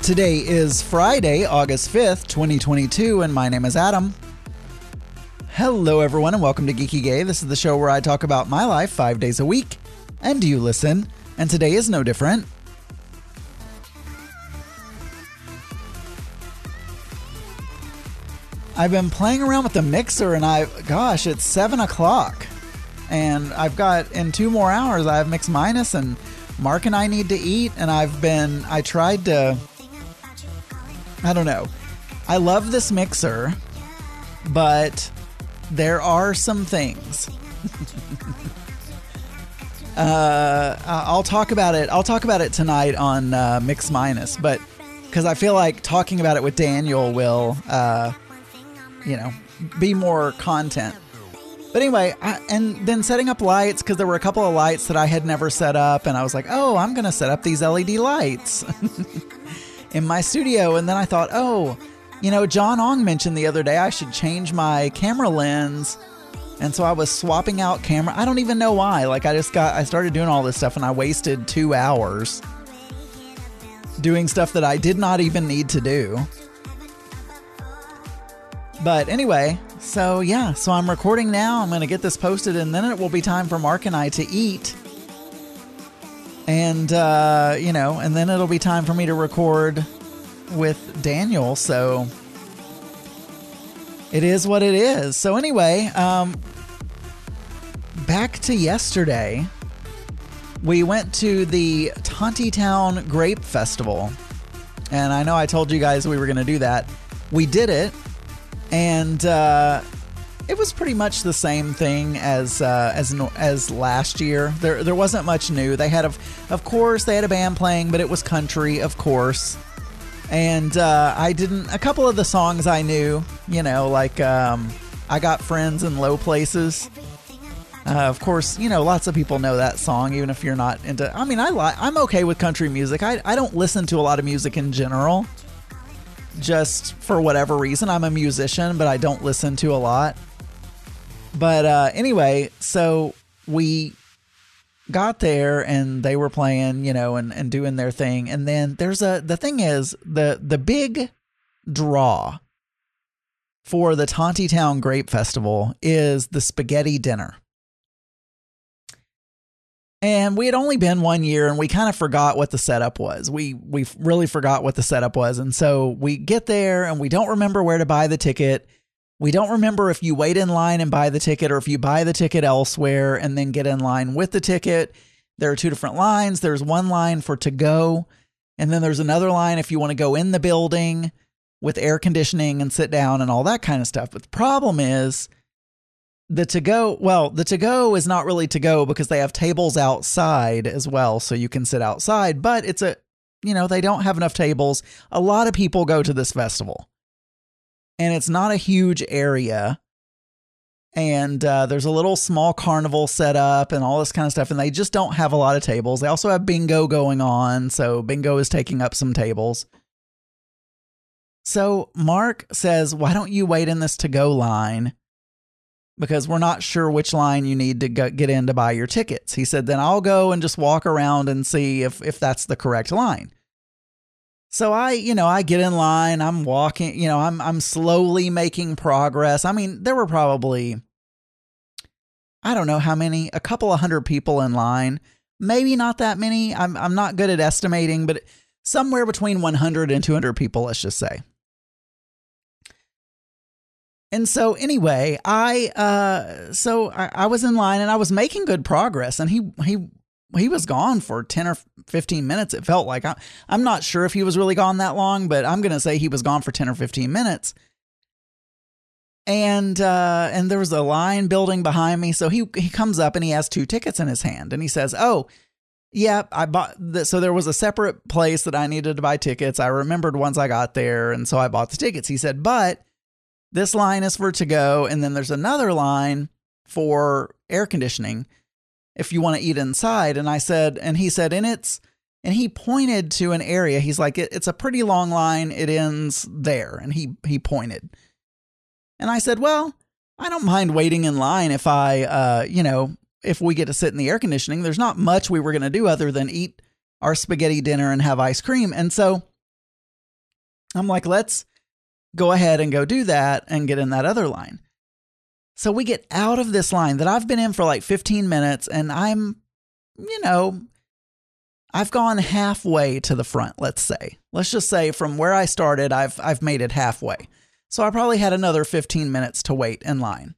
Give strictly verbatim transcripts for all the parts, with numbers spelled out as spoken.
Today is Friday, August fifth, twenty twenty-two, and my name is Adam. Hello, everyone, and welcome to Geeky Gay. This is the show where I talk about my life five days a week, and you listen, and today is no different. I've been playing around with the mixer, and I, gosh, it's seven o'clock, and I've got, in two more hours, I have Mix Minus, and Mark and I need to eat, and I've been, I tried to, I don't know, I love this mixer, but there are some things. uh, I'll talk about it, I'll talk about it tonight on uh, Mix Minus, but, because I feel like talking about it with Daniel will, uh, you know, be more content. But anyway, I, and then setting up lights, because there were a couple of lights that I had never set up, and I was like, oh, I'm going to set up these L E D lights in my studio. And then I thought, oh, you know, John Ong mentioned the other day I should change my camera lens. And so I was swapping out camera. I don't even know why. Like, I just got, I started doing all this stuff, and I wasted two hours doing stuff that I did not even need to do. But anyway, so yeah, so I'm recording now. I'm going to get this posted, and then it will be time for Mark and I to eat. And, uh, you know, and then it'll be time for me to record with Daniel. So it is what it is. So anyway, um, back to yesterday, we went to the Tontitown Grape Festival. And I know I told you guys we were going to do that. We did it. And uh, it was pretty much the same thing as uh, as as last year. There there wasn't much new. They had, a, of course, they had a band playing, but it was country, of course. And uh, I didn't. A couple of the songs I knew, you know, like um, I Got Friends in Low Places. Uh, of course, you know, lots of people know that song, even if you're not into. I mean, I li- I'm okay with country music. I I don't listen to a lot of music in general. Just for whatever reason. I'm a musician, but I don't listen to a lot. But uh, anyway, so we got there and they were playing, you know, and, and doing their thing. And then there's a, the thing is, the, the big draw for the Tontitown Grape Festival is the spaghetti dinner. And we had only been one year, and we kind of forgot what the setup was. We we really forgot what the setup was. And so we get there, and we don't remember where to buy the ticket. We don't remember if you wait in line and buy the ticket, or if you buy the ticket elsewhere and then get in line with the ticket. There are two different lines. There's one line for to go, and then there's another line if you want to go in the building with air conditioning and sit down and all that kind of stuff. But the problem is, The to-go, well, the to-go is not really to-go because they have tables outside as well, so you can sit outside, but it's a, you know, they don't have enough tables. A lot of people go to this festival, and it's not a huge area, and uh, there's a little small carnival set up and all this kind of stuff, and they just don't have a lot of tables. They also have bingo going on, so bingo is taking up some tables. So Mark says, why don't you wait in this to-go line? Because we're not sure which line you need to go, get in to buy your tickets. He said, then I'll go and just walk around and see if, if that's the correct line. So I, you know, I get in line, I'm walking, you know, I'm, I'm slowly making progress. I mean, there were probably, I don't know how many, a couple of hundred people in line, maybe not that many. I'm, I'm not good at estimating, but somewhere between one hundred and two hundred people, let's just say. And so anyway, I, uh, so I, I was in line and I was making good progress, and he, he, he was gone for ten or fifteen minutes. It felt like I, I'm not sure if he was really gone that long, but I'm going to say he was gone for ten or fifteen minutes. And, uh, and there was a line building behind me. So he, he comes up and he has two tickets in his hand, and he says, oh, yeah, I bought the, so there was a separate place that I needed to buy tickets. I remembered once I got there. And so I bought the tickets. He said, but this line is for to go, and then there's another line for air conditioning if you want to eat inside. And I said, and he said, and it's, and he pointed to an area. He's like, it, it's a pretty long line. It ends there. And he, he pointed. And I said, well, I don't mind waiting in line if I, uh, you know, if we get to sit in the air conditioning. There's not much we were going to do other than eat our spaghetti dinner and have ice cream. And so I'm like, let's go ahead and go do that and get in that other line. So we get out of this line that I've been in for like fifteen minutes, and I'm, you know, I've gone halfway to the front, let's say. Let's just say from where I started, I've I've made it halfway. So I probably had another fifteen minutes to wait in line.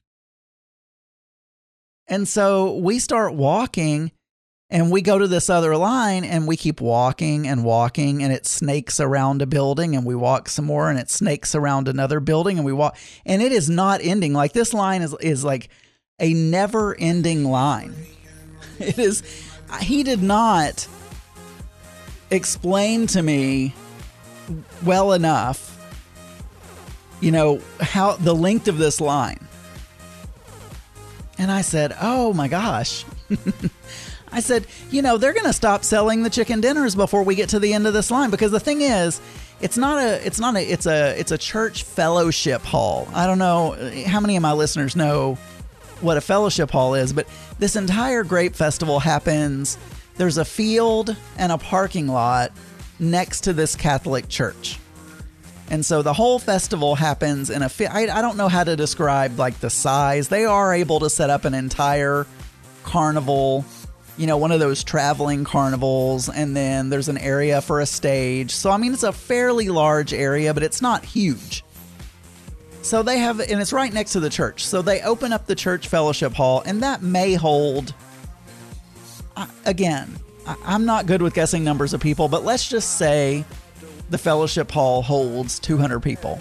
And so we start walking, and we go to this other line, and we keep walking and walking, and it snakes around a building, and we walk some more, and it snakes around another building, and we walk, and it is not ending. Like, this line is is like a never ending line. It is. He did not explain to me well enough, you know, how the length of this line. And I said, oh my gosh. I said, you know, they're going to stop selling the chicken dinners before we get to the end of this line, because the thing is, it's not a, it's not a, it's a, it's a church fellowship hall. I don't know how many of my listeners know what a fellowship hall is, but this entire grape festival happens. There's a field and a parking lot next to this Catholic church. And so the whole festival happens in a, I, I don't know how to describe like the size. They are able to set up an entire carnival, you know, one of those traveling carnivals, and then there's an area for a stage. So, I mean, it's a fairly large area, but it's not huge. So they have, and it's right next to the church. So they open up the church fellowship hall, and that may hold, uh, again, I, I'm not good with guessing numbers of people, but let's just say the fellowship hall holds two hundred people.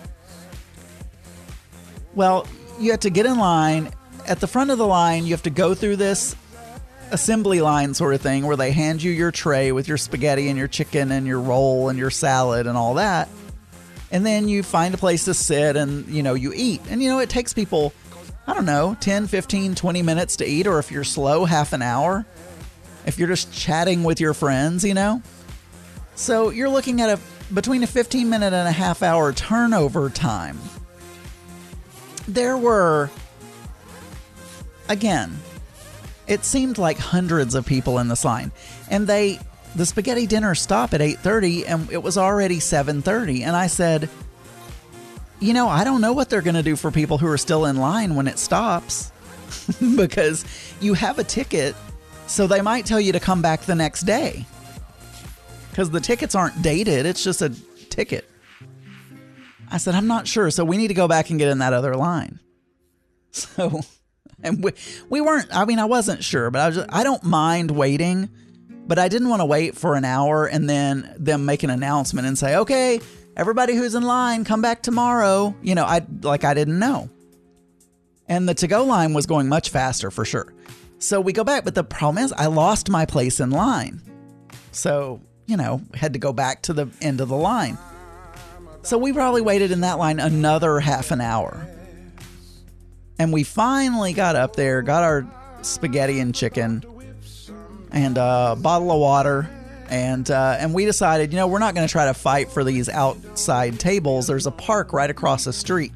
Well, you have to get in line. At the front of the line, you have to go through this assembly line sort of thing where they hand you your tray with your spaghetti and your chicken and your roll and your salad and all that. And then you find a place to sit and, you know, you eat. And, you know, it takes people, I don't know, ten, fifteen, twenty minutes to eat, or if you're slow, half an hour. If you're just chatting with your friends, you know. So you're looking at a between a fifteen minute and a half hour turnover time. There were, again, it seemed like hundreds of people in this line. And they, the spaghetti dinner stopped at eight thirty, and it was already seven thirty. And I said, you know, I don't know what they're going to do for people who are still in line when it stops. Because you have a ticket, so they might tell you to come back the next day. Because the tickets aren't dated, it's just a ticket. I said, I'm not sure, so we need to go back and get in that other line. So, and we, we weren't, I mean, I wasn't sure, but I was just, I don't mind waiting, but I didn't want to wait for an hour and then them make an announcement and say, okay, everybody who's in line, come back tomorrow. You know, I like I didn't know. And the to-go line was going much faster for sure. So we go back, but the problem is I lost my place in line. So, you know, had to go back to the end of the line. So we probably waited in that line another half an hour. And we finally got up there, got our spaghetti and chicken and a bottle of water. And uh, and we decided, you know, we're not going to try to fight for these outside tables. There's a park right across the street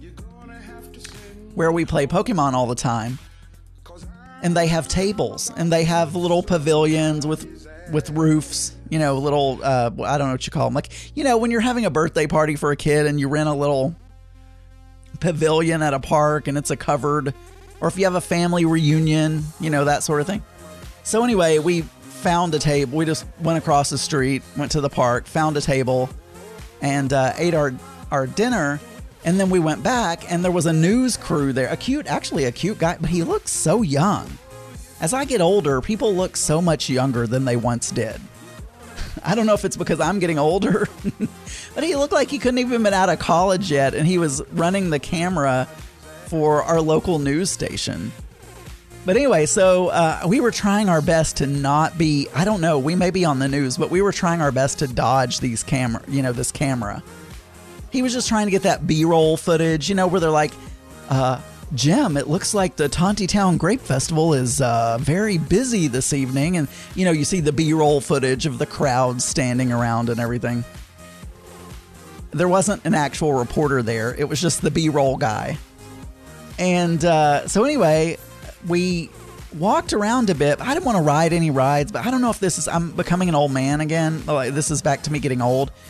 where we play Pokemon all the time. And they have tables, and they have little pavilions with with roofs, you know, little, uh, I don't know what you call them. Like, you know, when you're having a birthday party for a kid and you rent a little pavilion at a park and it's a covered, or if you have a family reunion, you know, that sort of thing. So anyway, we found a table. We just went across the street, went to the park, found a table, and uh, ate our, our dinner. And then we went back, and there was a news crew there. A cute, actually a cute guy, but he looked so young. As I get older, people look so much younger than they once did. I don't know if it's because I'm getting older, but he looked like he couldn't even been out of college yet, and he was running the camera for our local news station. But anyway, so uh, we were trying our best to not be, I don't know, we may be on the news, but we were trying our best to dodge these camera, you know, this camera. He was just trying to get that B-roll footage, you know, where they're like, uh, Jim, it looks like the Tontitown Grape Festival is uh, very busy this evening. And, you know, you see the B-roll footage of the crowd standing around and everything. There wasn't an actual reporter there. It was just the B-roll guy. And uh, so anyway, we walked around a bit. I didn't want to ride any rides, but I don't know if this is, I'm becoming an old man again. Like, this is back to me getting old.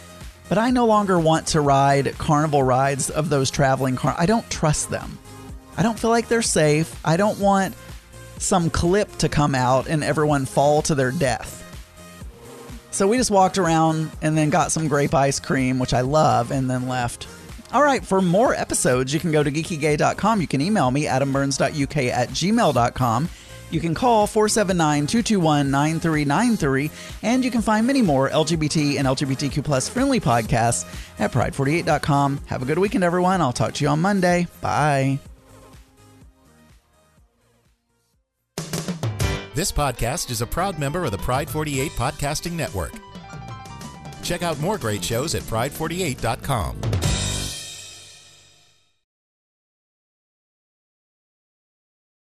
But I no longer want to ride carnival rides of those traveling car. I don't trust them. I don't feel like they're safe. I don't want some clip to come out and everyone fall to their death. So we just walked around and then got some grape ice cream, which I love, and then left. All right, for more episodes, you can go to geeky gay dot com. You can email me, adam burns dot u k at gmail dot com. You can call four seven nine, two two one, nine three nine three, and you can find many more L G B T and L G B T Q plus friendly podcasts at pride forty-eight dot com. Have a good weekend, everyone. I'll talk to you on Monday. Bye. This podcast is a proud member of the Pride forty-eight Podcasting Network. Check out more great shows at pride forty-eight dot com.